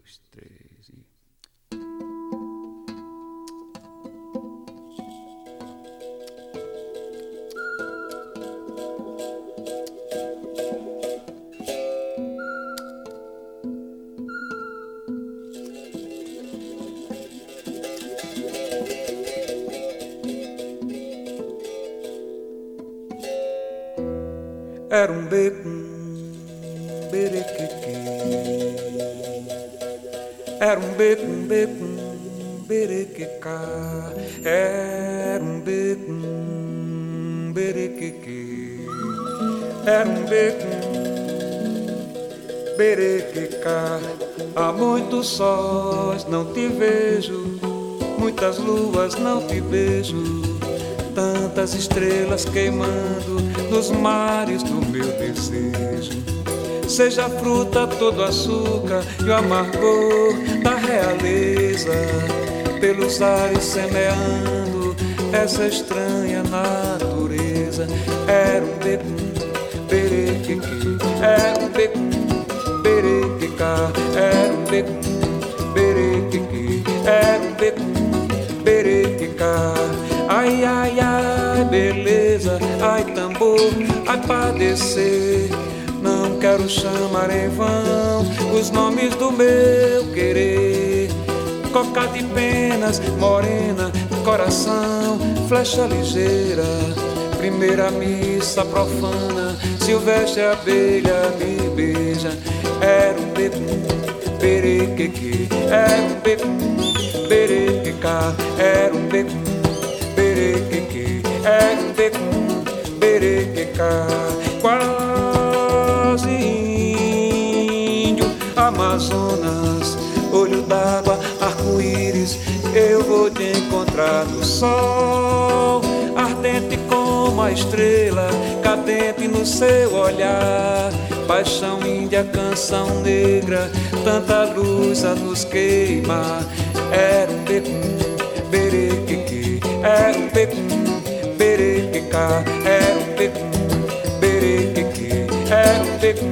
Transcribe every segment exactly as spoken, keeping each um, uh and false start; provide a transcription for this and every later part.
dois, três e... Era um beco, um berequeque. Era um beco, um beco, um berequecá. Era um beco, um berequeque. Era um beco, um berequecá. Há muitos sóis não te vejo, muitas luas não te beijo, tantas estrelas queimando nos mares do meu desejo. Seja a fruta todo açúcar e o amargor da realeza, pelos ares semeando essa estranha natureza. Era um beco, berequeque, era um beco, berequecá, era um beco, berequeque, era um beco, berequecá. Ai, ai, ai, beleza, ai, tambor, ai, padecer. Não quero chamar em vão os nomes do meu querer. Coca de penas, morena, coração, flecha ligeira. Primeira missa profana, silvestre abelha me beija. Era um beco, berequeque, era um beco, berequecá, era um beco, berequeque, era um beco, berequecá. Quase índio, Amazonas, olho d'água, arco-íris, eu vou te encontrar no sol, ardente como a estrela, cadente no seu olhar. Paixão índia, canção negra, tanta luz a nos queimar. Era um beco, berequeque, era um beco, berequecá, era um beco, berequeque, era um beco,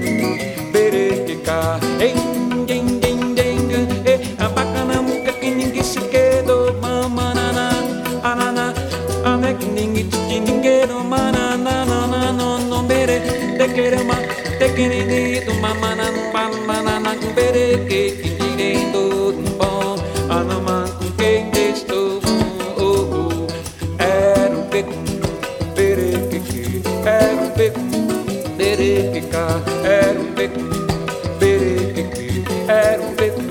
berequecá. Ei, ding, ding, ding, eh, abacanamuca que ninguém se quedou, mamanana, anana, anek ninguém te ninguém, manana, no no bere, te querema, te querido, mamana, mamana, berequeque, direito, bom, anama, com quem estou, oh, oh. Era um beco, berequeque, era um beco, berequecá, era um beco, berequeque, era um beco,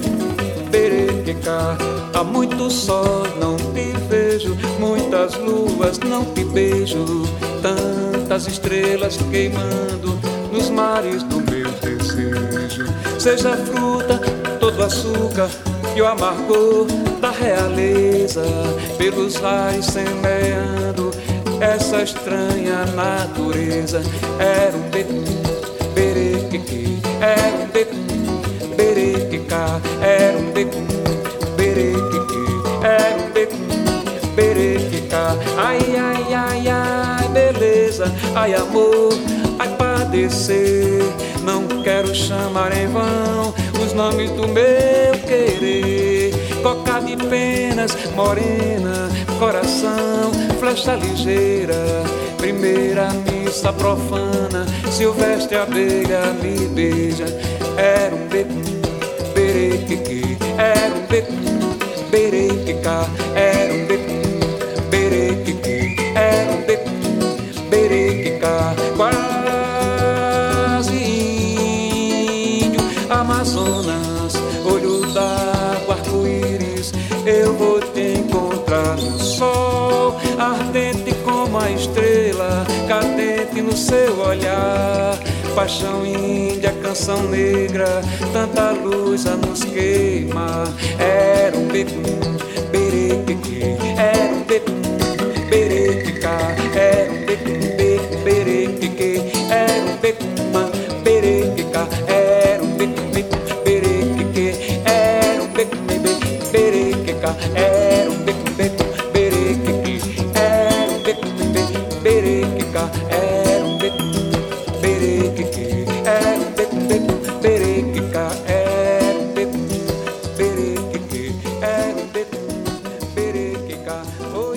berequecá. Há muito sol não te vejo, muitas luas não te beijo, tantas estrelas queimando nos mares do meu desejo. Seja a fruta, todo açúcar e o amargor da realeza, pelos ares semeando essa estranha natureza. Era um beco, berequeque, era um beco, berequecá, era um beco, berequeque, era um beco, berequecá. Ai, ai, ai, ai, beleza, ai, amor, ai, padecer. Não quero chamar em vão os nomes do meu querer. Coca de penas, morena, coração, flecha ligeira. Primeira missa profana, silvestre abelha me beija. Era um beco, berequeque, era um beco, berequecá, era um beco, berequeque, era um beco, berequecá. Quase índio, Amazonas, olho d'água, arco-íris, eu vou te encontrar no sol, ardente como a estrela, cadente no seu olhar. Paixão índia, canção negra, tanta luz a nos queimar. Era um beco, berequeque, era um beco, berequecá, era um beco, beco, berequeque, era um beco, berequecá, era um beco, berequeque, era um beco, berequecá, era um beco, berequeque, era um beco, berequecá, era um beco, berequeque, era um beco, berequecá, era um beco, cá. Oh,